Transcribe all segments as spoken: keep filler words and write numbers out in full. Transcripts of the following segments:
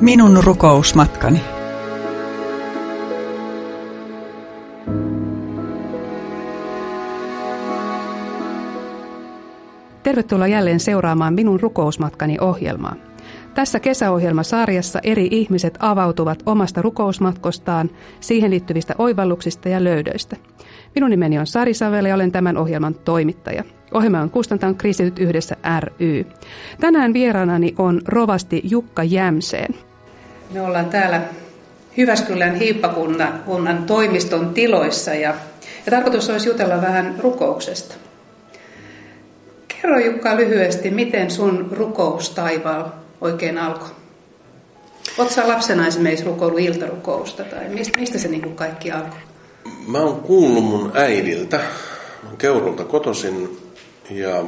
Minun rukousmatkani. Tervetuloa jälleen seuraamaan Minun rukousmatkani -ohjelmaa. Tässä kesäohjelmasarjassa eri ihmiset avautuvat omasta rukousmatkostaan, siihen liittyvistä oivalluksista ja löydöistä. Minun nimeni on Sari Savela ja olen tämän ohjelman toimittaja. Ohjelma on kustantanut Kristityt yhdessä ry. Tänään vieraanani on rovasti Jukka Jämseen. Me ollaan täällä Jyväskylän hiippakunnan toimiston tiloissa ja, ja tarkoitus olisi jutella vähän rukouksesta. Kerro Jukka lyhyesti, miten sun rukoustaival oikein alkoi? Oletko sä lapsena esimerkiksi rukoillut iltarukousta tai mistä, mistä se niin kuin kaikki alkoi? Mä oon kuullut mun äidiltä. Mä oon Keurulta kotoisin ja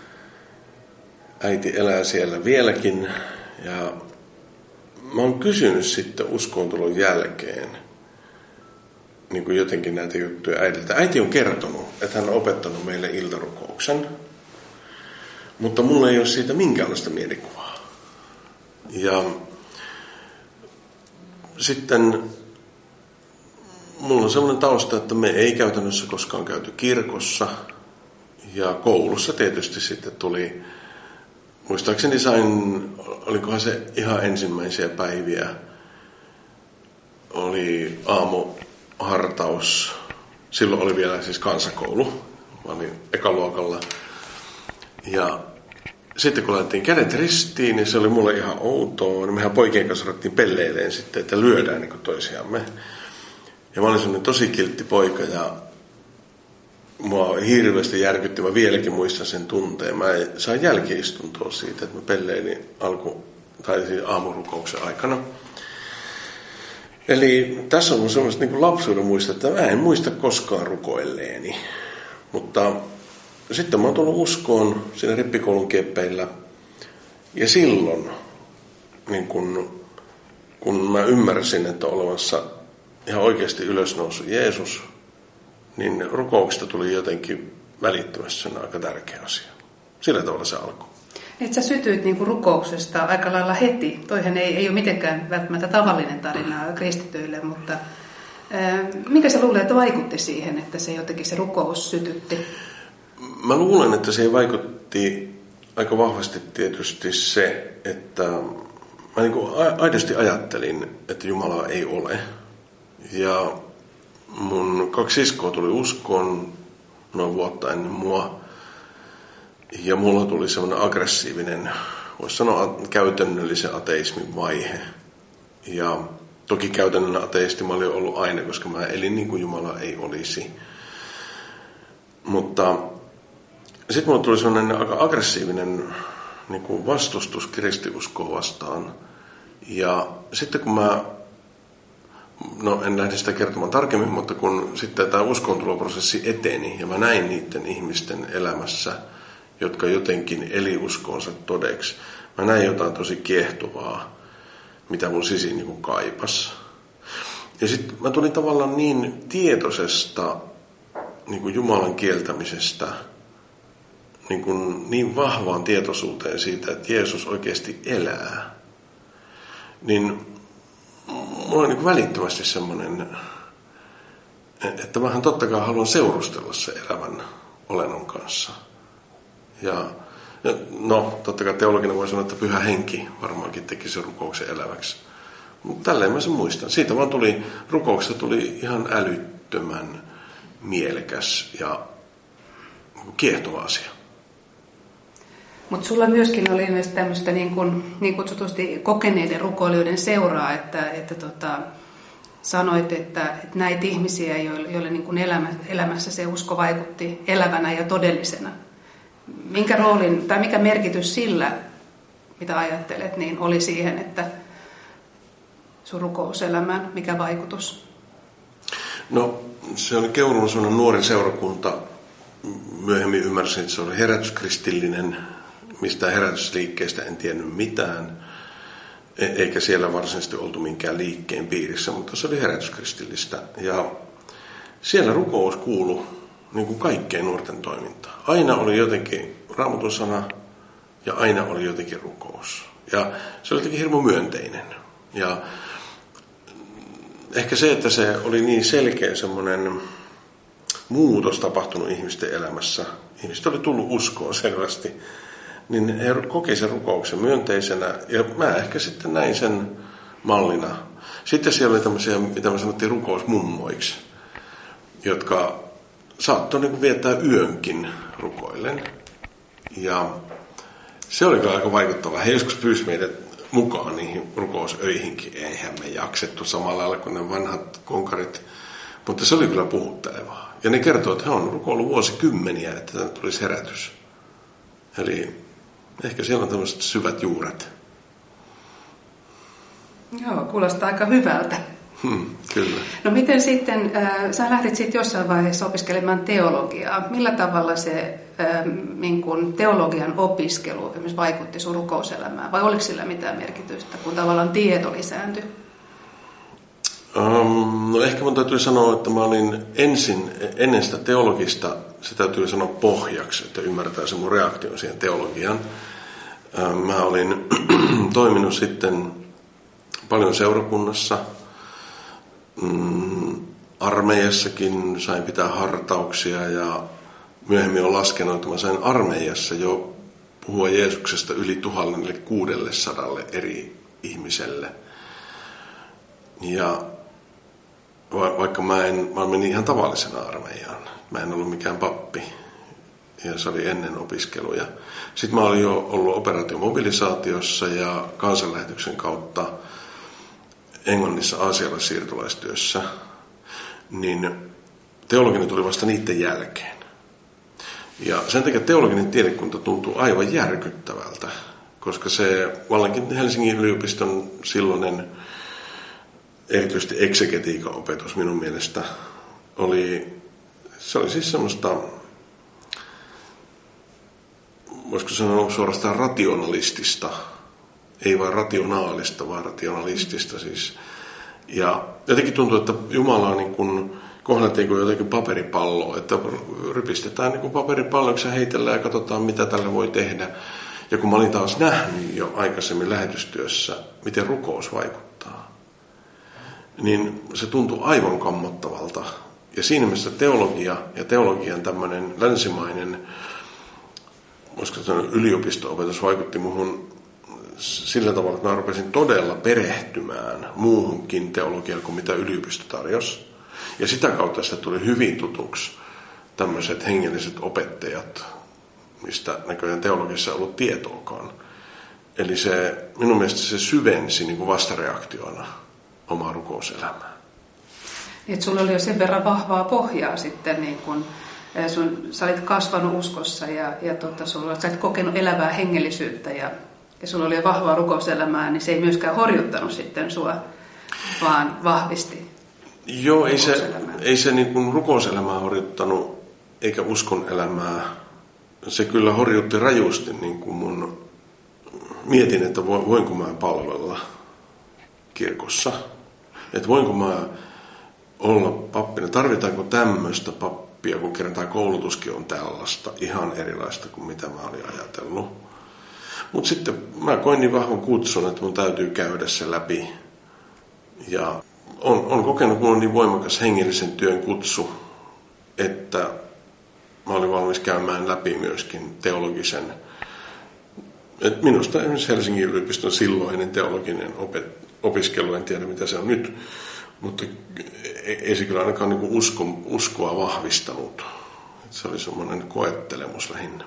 äiti elää siellä vieläkin. Ja mä oon kysynyt sitten uskontulon jälkeen niin kuin jotenkin näitä juttuja äidiltä. Äiti on kertonut, että hän on opettanut meille iltarukouksen. Mutta mulla ei ole siitä minkäänlaista mielikuvaa. Ja sitten mulla on sellainen tausta, että me ei käytännössä koskaan käyty kirkossa. Ja koulussa tietysti sitten tuli, muistaakseni sain, olikohan se ihan ensimmäisiä päiviä, oli aamuhartaus. Silloin oli vielä siis kansakoulu. Mä olin ekaluokalla. Ja sitten kun laitettiin kädet ristiin, niin se oli mulle ihan outoa. Mehän poikien kanssa ruvettiin pelleilemään sitten, että lyödään niin kuin toisiamme. Ja mä olin sellainen tosi kiltti poika ja mua hirveästi järkytti. Mä vieläkin muistan sen tunteen. Mä sain jälkiistuntoa siitä, että mä pelleilin alku, tai siis aamurukouksen aikana. Eli tässä on mun sellaista niin kuin lapsuuden muista, että mä en muista koskaan rukoilleeni. Mutta sitten mä oon tullut uskoon siinä rippikoulun kieppeillä. Ja silloin, niin kun, kun mä ymmärsin, että on olemassa ihan oikeasti ylösnoussut Jeesus, niin rukouksesta tuli jotenkin välittömästi aika tärkeä asia. Sillä tavalla se alkoi. Et sä sytyit niinku rukouksesta aika lailla heti. Toihan ei, ei ole mitenkään välttämättä tavallinen tarina kristityille, mutta ää, mikä sä luulet, että vaikutti siihen, että se jotenkin se rukous sytytti? Mä luulen, että siihen vaikutti aika vahvasti tietysti se, että mä niin kuin aidosti ajattelin, että Jumalaa ei ole. Ja mun kaksi siskoa tuli uskoon noin vuotta ennen mua. Ja mulla tuli semmoinen aggressiivinen, voisi sanoa käytännöllisen ateismin vaihe. Ja toki käytännöllinen ateisti mä olin ollut aina, koska mä elin niin kuin Jumala ei olisi. Mutta sitten mulla tuli sellainen aika aggressiivinen niin kuin vastustus kristiuskoa vastaan. Ja sitten kun mä, no en lähde sitä kertomaan tarkemmin, mutta kun sitten tämä uskontuloprosessi eteni ja mä näin niiden ihmisten elämässä, jotka jotenkin eli uskonsa todeksi. Mä näin jotain tosi kiehtovaa, mitä mun sisin niin kuin kaipas. Ja sitten mä tulin tavallaan niin tietoisesta niin kuin Jumalan kieltämisestä niin, kuin niin vahvaan tietoisuuteen siitä, että Jeesus oikeasti elää, niin mulla on niin kuin välittömästi semmoinen, että mähän totta kai haluan seurustella se elävän olennon kanssa. Ja no, totta kai teologina voi sanoa, että Pyhä Henki varmaankin teki sen rukouksen eläväksi. Mutta tälleen mä sen muistan. Siitä vaan tuli, rukouksesta tuli ihan älyttömän mielekäs ja kiehtova asia. Mutta sulla myöskin oli myös tämmöistä niin, kun, niin kutsutusti kokeneiden rukoilijoiden seuraa, että, että tota, sanoit, että, että näitä ihmisiä, joille, joille niin kun elämä, elämässä se usko vaikutti elävänä ja todellisena. Minkä roolin tai mikä merkitys sillä, mitä ajattelet, niin oli siihen, että sun rukouselämään, mikä vaikutus? No, se oli Keurun sellainen nuori seurakunta. Myöhemmin ymmärsin, että se oli herätyskristillinen. Mistään herätysliikkeestä en tiennyt mitään. Eikä siellä varsinaisesti oltu minkään liikkeen piirissä, mutta se oli herätyskristillistä. Ja siellä rukous kuului niin kuin kaikkeen nuorten toimintaan. Aina oli jotenkin Raamatun sana ja aina oli jotenkin rukous. Ja se oli jotenkin hirveän myönteinen. Ja ehkä se, että se oli niin selkeä semmoinen muutos tapahtunut ihmisten elämässä. Ihmiset oli tullut uskoon selvästi. Niin he koki sen rukouksen myönteisenä. Ja mä ehkä sitten näin sen mallina. Sitten siellä oli tämmöisiä, mitä me sanottiin rukousmummoiksi, jotka saattoi niin viettää yönkin rukoillen. Ja se oli aika vaikuttava. He joskus pyysi meidät mukaan niihin rukousöihinkin. Eihän me jaksettu samalla lailla kuin ne vanhat konkarit. Mutta se oli kyllä puhuttelevaa. Ja ne kertoo, että he on rukoillut vuosikymmeniä, että tänne tulisi herätys. Eli ehkä siellä on tämmöiset syvät juuret. Joo, kuulostaa aika hyvältä. Hmm, kyllä. No miten sitten, äh, sä lähdit sitten jossain vaiheessa opiskelemaan teologiaa. Millä tavalla se äh, niin kun teologian opiskelu esimerkiksi vaikutti sun rukouselämään? Vai oliko sillä mitään merkitystä, kun tavallaan tieto lisääntyi? Um, no ehkä mun täytyy sanoa, että mä olin ensin, ennen sitä teologista, se täytyy sanoa pohjaksi, että ymmärtää se mun reaktio siihen teologiaan. Um, mä olin toiminut sitten paljon seurakunnassa, mm, armeijassakin sain pitää hartauksia ja myöhemmin on laskenut, että mä sain armeijassa jo puhua Jeesuksesta yli tuhannelle kuudelle sadalle eri ihmiselle. Ja va- vaikka mä, en, mä menin ihan tavallisena armeijaan, mä en ollut mikään pappi ja se oli ennen opiskeluja. Sitten mä olin jo ollut operaatiomobilisaatiossa ja kansanlähetyksen kautta Englannissa aasialaissiirtolaistyössä, niin teologinen tuli vasta niiden jälkeen. Ja sen takia teologinen tiedekunta tuntuu aivan järkyttävältä, koska se vallankin Helsingin yliopiston silloinen erityisesti eksegetiikan opetus minun mielestä oli, se oli siis semmoista, voisiko sanoa suorastaan rationalistista, ei vain rationaalista, vaan rationalistista siis. Ja jotenkin tuntuu, että Jumala on niin kuin kohdattiin kuin jotenkin paperipalloa, että rypistetään niin kuin paperipalloksi ja heitellään ja katsotaan, mitä tällä voi tehdä. Ja kun mä olin taas nähnyt jo aikaisemmin lähetystyössä, miten rukous vaikuttaa, niin se tuntui aivan kammottavalta. Ja siinä mielessä teologia ja teologian tämmöinen länsimainen, voisiko sanoa yliopisto-opetus vaikutti muhun sillä tavalla, että mä rupesin todella perehtymään muuhunkin teologiaan kuin mitä yliopisto tarjosi. Ja sitä kautta sitä tuli hyvin tutuksi tämmöiset hengelliset opettajat, mistä näköjään teologiassa ei ollut tietoakaan. Eli se, minun mielestä se syvensi niin kuin vastareaktiona omaa rukouselämää. Että sulla oli jo sen verran vahvaa pohjaa sitten, niin kun sun, sä olit kasvanut uskossa ja, ja tota, sulla, sä olit kokenut elävää hengellisyyttä ja, ja sulla oli jo vahvaa rukouselämää, niin se ei myöskään horjuttanut sitten sua, vaan vahvisti. Joo, ei se, ei se niin kuin rukouselämää horjuttanut, eikä uskon elämää. Se kyllä horjutti rajusti niin kuin mun mietin, että voinko mä palvella kirkossa. Että voinko mä olla pappina. Tarvitaanko tämmöistä pappia, kun kerran tämä koulutuskin on tällaista, ihan erilaista kuin mitä mä olin ajatellut. Mutta sitten mä koin niin vahvan kutsun, että mun täytyy käydä se läpi. Ja on, on kokenut, kun on niin voimakas hengellisen työn kutsu, että mä olin valmis käymään läpi myöskin teologisen. Et minusta esimerkiksi Helsingin yliopiston silloinen teologinen opet, opiskelu, en tiedä mitä se on nyt, mutta ei se kyllä ainakaan niin kuin usko, uskoa vahvistanut. Et se oli semmoinen koettelemus lähinnä.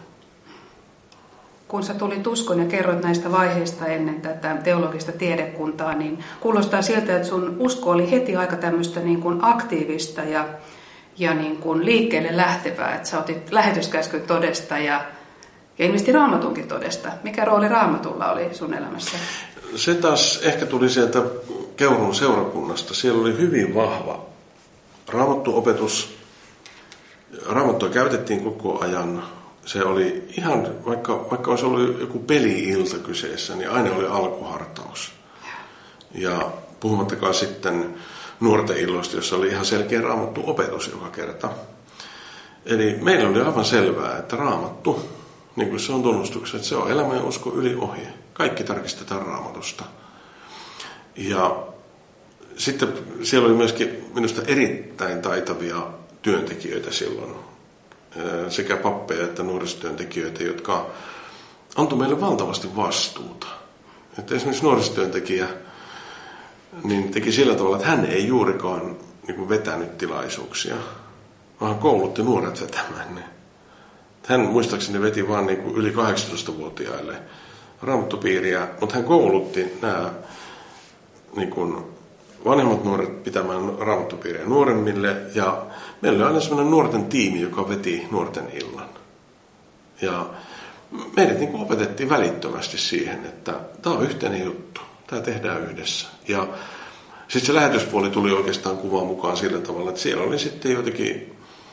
Kun sä tulit uskon ja kerrot näistä vaiheista ennen tätä teologista tiedekuntaa, niin kuulostaa siltä, että sun usko oli heti aika tämmöistä niin kuin aktiivista ja, ja niin kuin liikkeelle lähtevää. Että sä otit lähetyskäskyn todesta ja, ja ilmeisesti Raamatunkin todesta. Mikä rooli Raamatulla oli sun elämässä? Se taas ehkä tuli sieltä Keuruun seurakunnasta. Siellä oli hyvin vahva raamattuopetus. Raamattua käytettiin koko ajan. Se oli ihan, vaikka, vaikka olisi ollut joku peli-ilta kyseessä, niin aina oli alkuhartaus. Ja puhumattakaan sitten nuorten illoista, jossa oli ihan selkeä raamattu opetus joka kerta. Eli meillä oli aivan selvää, että raamattu, niin kuin se on tunnustuksessa, että se on elämä ja usko yli ohi. Kaikki tarkistetaan raamatusta. Ja sitten siellä oli myöskin minusta erittäin taitavia työntekijöitä silloin, sekä pappeja että nuorisotyöntekijöitä, jotka antoi meille valtavasti vastuuta. Että esimerkiksi nuorisotyöntekijä niin teki sillä tavalla, että hän ei juurikaan niin kuin vetänyt tilaisuuksia, vaan koulutti nuoret vetämään ne. Hän muistaakseni veti vain niin kuin yli kahdeksantoistavuotiaille raamattupiiriä, mutta hän koulutti nämä niin kuin vanhemmat nuoret pitämään raamattupiiriä nuoremmille. Ja meillä oli aina sellainen nuorten tiimi, joka veti nuorten illan. Ja meidät niin kuin opetettiin välittömästi siihen, että tämä on yhteinen juttu, tämä tehdään yhdessä. Ja sitten se lähetyspuoli tuli oikeastaan kuvaan mukaan sillä tavalla, että siellä oli sitten jotenkin,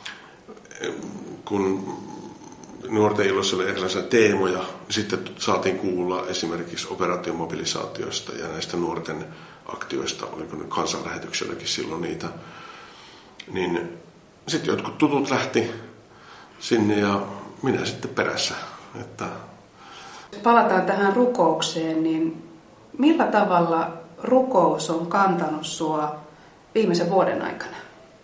kun nuorten illoissa oli erilaisia teemoja, sitten saatiin kuulla esimerkiksi operaatiomobilisaatioista ja näistä nuorten aktioista, oliko ne kansanlähetykselläkin silloin niitä, niin sitten jotkut tutut lähti sinne ja minä sitten perässä. Että palataan tähän rukoukseen, niin millä tavalla rukous on kantanut sua viimeisen vuoden aikana?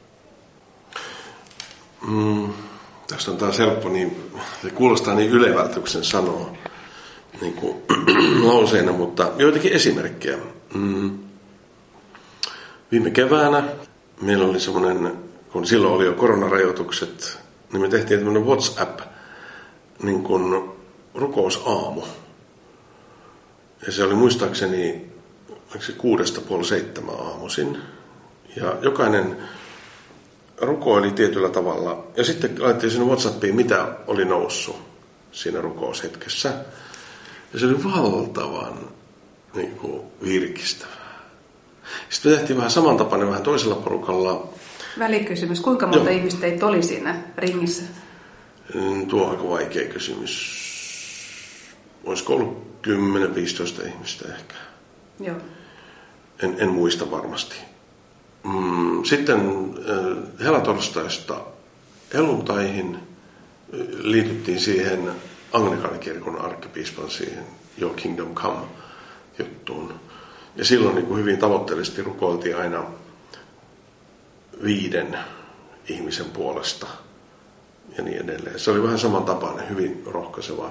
Mm, tästä on taas helppo, niin se kuulostaa niin ylevältä, kun sen sanoo niin kuin lauseena, mutta joitakin esimerkkejä. Mm, viime keväänä meillä oli semmoinen, kun silloin oli jo koronarajoitukset, niin me tehtiin tämmöinen WhatsApp, niin kuin rukousaamu. Ja se oli muistaakseni kuudesta puoli seitsemän aamuisin. Ja jokainen rukoili tietyllä tavalla. Ja sitten laitettiin sinne WhatsAppiin, mitä oli noussut siinä rukoushetkessä. Ja se oli valtavan niin kuin virkistävää. Sitten me tehtiin vähän samantapainen vähän toisella porukalla. Välikysymys. Kuinka monta Joo. ihmistä teitä oli siinä ringissä? Tuo on aika vaikea kysymys. Olisiko ollut kymmenen viisitoista ihmistä ehkä. Joo. En, en muista varmasti. Sitten helatorstaista helluntaihin liityttiin siihen anglikaanikirkon arkkipiispan siihen Your Kingdom Come -juttuun. Ja silloin niin kuin hyvin tavoitteellisesti rukoiltiin aina viiden ihmisen puolesta ja niin edelleen. Se oli vähän samantapainen, hyvin rohkaiseva.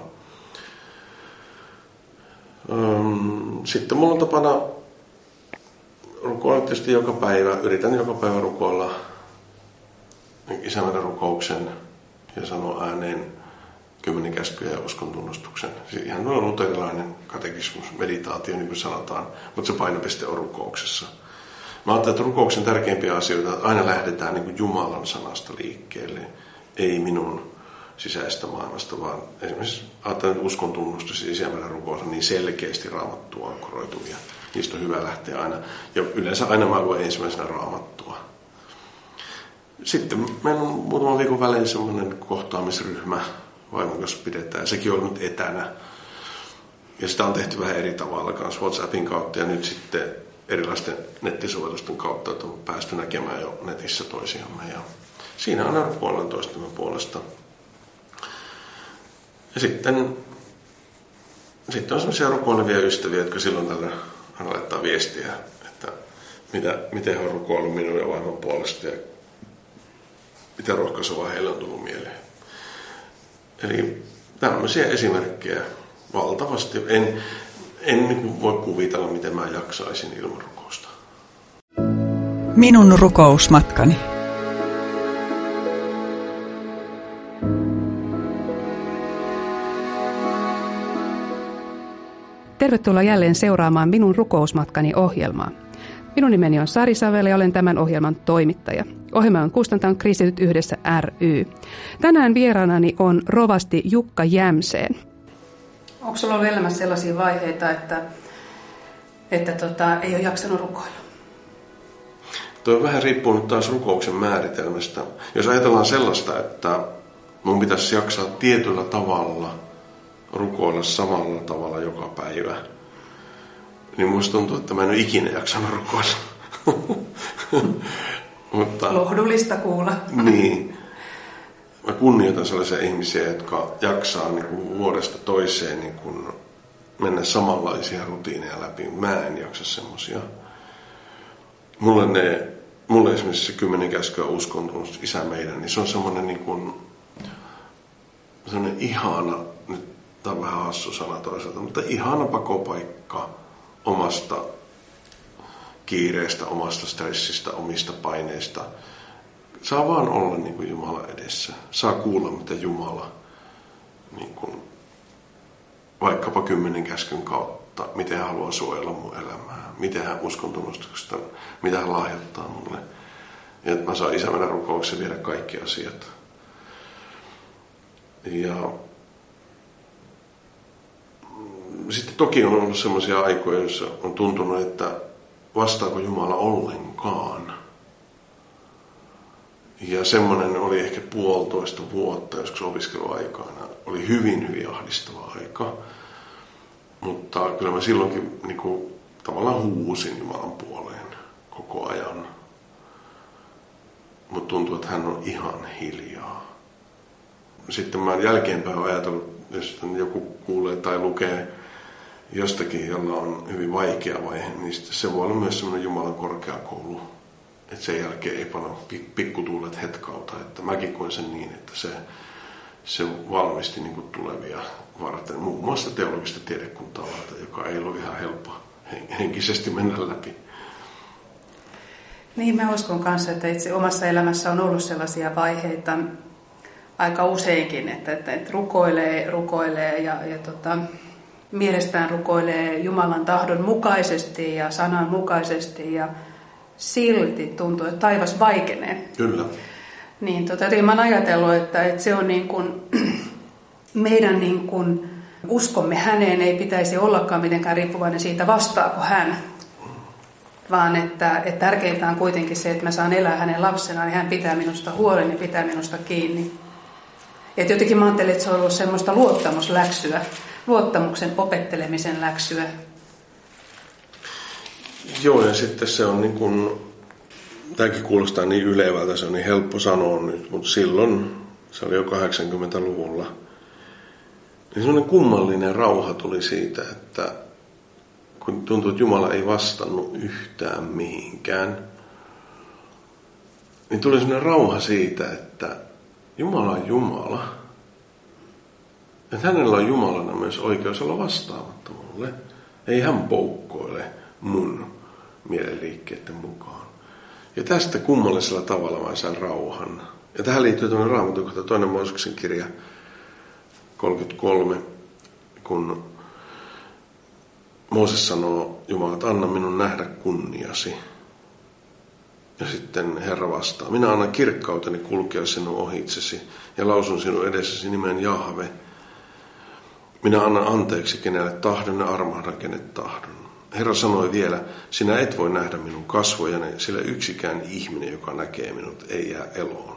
Sitten mulla on tapana rukoilla tietysti joka päivä. Yritän joka päivä rukoilla Isämeidän rukouksen ja sanoa ääneen kymmenen käskyjä ja uskon tunnustuksen. Siis ihan noin luterilainen katekismus, meditaatio, niin kuin sanotaan, mutta se painopiste on rukouksessa. Mä ajattelen, että rukouksen tärkeimpiä asioita, että aina lähdetään niin kuin Jumalan sanasta liikkeelle, ei minun sisäistä maailmasta, vaan esimerkiksi ajattelen, että uskon tunnustus ja Isämeidän rukous on niin selkeästi Raamattua ankkuroituvia. Niistä on hyvä lähteä aina. Ja yleensä aina mä luen ensimmäisenä Raamattua. Sitten meillä on muutaman viikon välein semmoinen kohtaamisryhmä, vaimon kanssa pidetään. Sekin on nyt etänä. Ja sitä on tehty vähän eri tavalla kanssa WhatsAppin kautta ja nyt sitten erilaisten nettisovellusten kautta, että on päästy näkemään jo netissä toisiamme. Ja siinä aina rukoillaan toistemme puolesta. Ja sitten, sitten on sellaisia rukoilevia ystäviä, jotka silloin tällä aina laittaa viestiä, että mitä, miten he on rukoillut minun ja vaimon puolesta ja mitä rohkaisevaa heille on tullut mieleen. Eli tämmöisiä esimerkkejä valtavasti. En, en niin voi kuvitella, miten mä jaksaisin ilman rukousta. Minun rukousmatkani. Tervetuloa jälleen seuraamaan Minun rukousmatkani -ohjelmaa. Minun nimeni on Sari Savela ja olen tämän ohjelman toimittaja. Ohjelma on kustantanut Kristityt yhdessä ry. Tänään vieraanani on rovasti Jukka Jämseen. Onko sulla ollut elämässä sellaisia vaiheita, että, että tota, ei ole jaksanut rukoilla? Tuo vähän riippuu nyt taas rukouksen määritelmästä. Jos ajatellaan sellaista, että mun pitäisi jaksaa tietyllä tavalla rukoilla samalla tavalla joka päivä, niin musta tuntuu, että mä en ole ikinä jaksanut rukoilla. Mutta, lohdullista kuulla. Niin. Mä kunnioitan sellaisia ihmisiä, jotka jaksaa niin kuin vuodesta toiseen niin kuin mennä samanlaisia rutiineja läpi. Mä en jaksa semmosia. Mulle, ne, mulle esimerkiksi se kymmenen käskyä uskontunut isä meidän, niin se on semmoinen niin kuin, semmoinen ihana, nyt tämä on vähän hassu sana toisaalta, mutta ihana pakopaikka omasta kiireestä, omasta stressistä, omista paineista. Saa vaan olla niin kuin Jumala edessä. Saa kuulla, mitä Jumala niin kuin, vaikkapa kymmenen käskyn kautta, miten hän haluaa suojella mun elämää, miten hän uskontunnustuksesta, mitä hän lahjoittaa mulle. Ja että mä saan isä mennä rukouksen viedä kaikki asiat. Ja sitten toki on ollut sellaisia aikoja, joissa on tuntunut, että vastaako Jumala ollenkaan. Ja semmoinen oli ehkä puolitoista vuotta joskus opiskeluaikana. Oli hyvin, hyvin ahdistava aika. Mutta kyllä mä silloinkin niin kuin, tavallaan huusin Jumalan puoleen koko ajan. Mutta tuntuu, että hän on ihan hiljaa. Sitten mä jälkeenpäin olen ajatellut, jos joku kuulee tai lukee jostakin, jolla on hyvin vaikea vaihe, niin se voi olla myös semmoinen Jumalan korkeakoulu. Että sen jälkeen ei paljon pikkutuulet hetkauta. Että mäkin koen sen niin, että se, se valmisti niin kuin tulevia varten. Muun muassa teologista tiedekuntaa varten, joka ei ole ihan helppo henkisesti mennä läpi. Niin, mä uskon kanssa, että itse omassa elämässä on ollut sellaisia vaiheita aika useinkin, että, että, että rukoilee, rukoilee ja, ja tota, mielestään rukoilee Jumalan tahdon mukaisesti ja sanan mukaisesti ja silti tuntuu, että taivas vaikenee. Kyllä. Niin, tota, mä oon ajatellut, että, että se on niin kuin, meidän niin kuin, uskomme häneen ei pitäisi ollakaan mitenkään riippuvainen siitä, vastaako hän. Vaan että, että tärkeintä on kuitenkin se, että mä saan elää hänen lapsenaan ja hän pitää minusta huolen ja pitää minusta kiinni. Et jotenkin mä ajattelin, että se on ollut semmoista luottamusläksyä, luottamuksen opettelemisen läksyä. Joo, ja sitten se on niin kuin, tämäkin kuulostaa niin ylevältä, se on niin helppo sanoa nyt, mutta silloin, se oli jo kahdeksankymmentäluvulla, niin semmoinen kummallinen rauha tuli siitä, että kun tuntuu, että Jumala ei vastannut yhtään mihinkään, niin tuli semmoinen rauha siitä, että Jumala on Jumala. Että hänellä on Jumalana myös oikeus olla vastaamatta mulle. Ei hän poukkoile mun mielenliikkeiden mukaan. Ja tästä kummallisella tavalla mä sain rauhan. Ja tähän liittyy tämmöinen Raamatun toinen Mooseksen kirja kolmekymmentäkolme, kun Mooses sanoo Jumala, että anna minun nähdä kunniasi. Ja sitten Herra vastaa, minä annan kirkkauteni kulkea sinun ohitsesi ja lausun sinun edessäsi nimen Jahve. Minä annan anteeksi kenelle tahdon ja armahdan kenet tahdon. Herra sanoi vielä, sinä et voi nähdä minun kasvojani, sillä yksikään ihminen, joka näkee minut, ei jää eloon.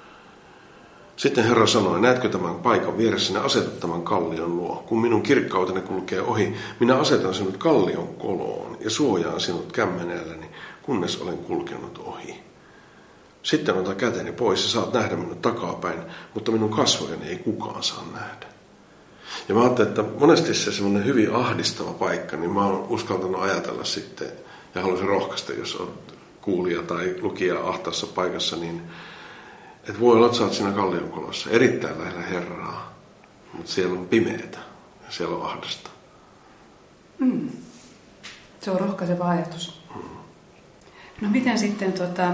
Sitten Herra sanoi, näetkö tämän paikan vieressä, sinä asetut tämän kallion luo. Kun minun kirkkauteni kulkee ohi, minä asetan sinut kallion koloon ja suojaan sinut kämmenelläni, kunnes olen kulkenut ohi. Sitten ota käteni pois ja saat nähdä minut takapäin, mutta minun kasvojani ei kukaan saa nähdä. Ja mä ajattelin, että monesti se semmoinen hyvin ahdistava paikka, niin mä oon uskaltanut ajatella sitten, ja haluaisin rohkaista, jos on kuulija tai lukija ahtaassa paikassa, niin että voi olla, että sä oot siinä kallionkolossa erittäin lähellä Herraa, mutta siellä on pimeätä ja siellä on ahdasta. Mm. Se on rohkaiseva ajatus. Mm. No miten sitten tota,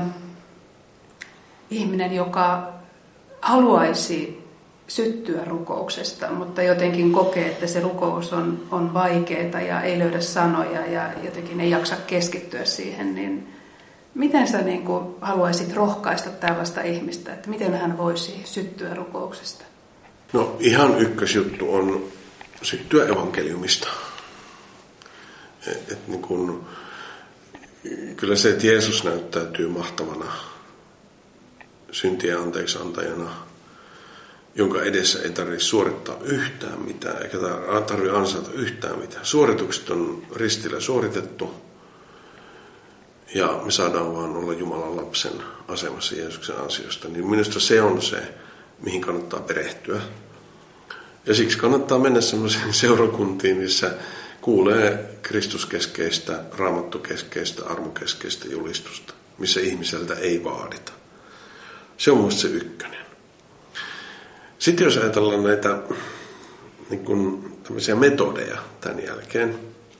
ihminen, joka haluaisi syttyä rukouksesta, mutta jotenkin kokee, että se rukous on, on vaikeaa ja ei löydä sanoja ja jotenkin ei jaksa keskittyä siihen, niin miten sä niin kuin haluaisit rohkaista tällaista ihmistä, että miten hän voisi syttyä rukouksesta? No ihan ykkösjuttu on syttyä evankeliumista. Et, et niin kun, kyllä se, että Jeesus näyttäytyy mahtavana syntien anteeksi antajana, jonka edessä ei tarvitse suorittaa yhtään mitään, eikä tarvitse ansaita yhtään mitään. Suoritukset on ristillä suoritettu. Ja me saadaan vaan olla Jumalan lapsen asemassa Jeesuksen ansiosta. Niin minusta se on se, mihin kannattaa perehtyä. Ja siksi kannattaa mennä sellaisiin seurakuntiin, missä kuulee kristuskeskeistä, raamattukeskeistä, armokeskeistä julistusta, missä ihmiseltä ei vaadita. Se on musta se ykkönen. Sitten jos ajatellaan näitä niin kuin tämmöisiä metodeja tämän jälkeen,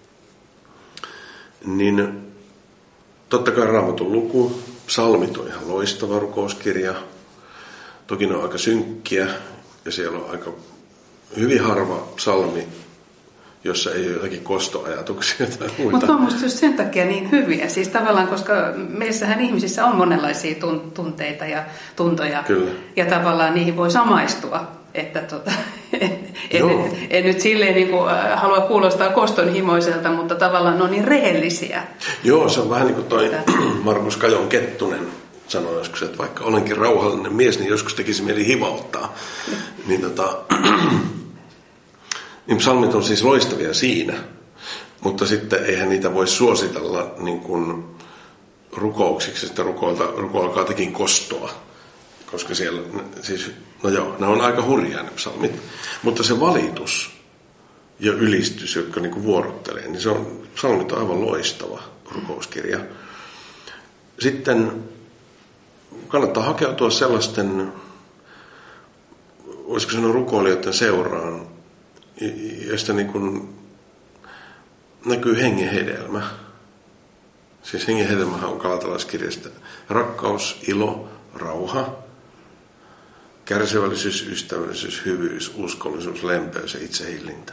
niin totta kai Raamatun luku, psalmit on ihan loistava rukouskirja. Toki ne on aika synkkiä ja siellä on aika hyvin harva psalmi, jossa ei ole jotakin kostoajatuksia tai muita. Mutta on musta just sen takia niin hyviä. Siis tavallaan, koska meissähän ihmisissä on monenlaisia tunteita ja tuntoja. Kyllä. Ja tavallaan niihin voi samaistua. Että tota, en, en, en nyt silleen niin kuin halua kuulostaa kostonhimoiselta, mutta tavallaan ne on niin rehellisiä. Joo, se on vähän niin kuin toi Markus Kajon Kettunen sanoi joskus, että vaikka olenkin rauhallinen mies, niin joskus tekisi mieli hivauttaa. niin, tota, niin psalmit on siis loistavia siinä, mutta sitten eihän niitä voi suositella niin kuin rukouksiksi, että rukoilkaa tekin kostoa. Koska siellä, siis, no joo, ne on aika hurjaa ne psalmit, mutta se valitus ja ylistys, jotka niinku vuorottelee, niin se on, psalmit on aivan loistava rukouskirja. Sitten kannattaa hakeutua sellaisten, voisiko sanoa rukoilijoiden seuraan, josta niinku näkyy hengen hedelmä. Siis hengen hedelmähän on Galatalaiskirjasta rakkaus, ilo, rauha, kärsivällisyys, ystävällisyys, hyvyys, uskollisuus, lempeys ja itsehillintä.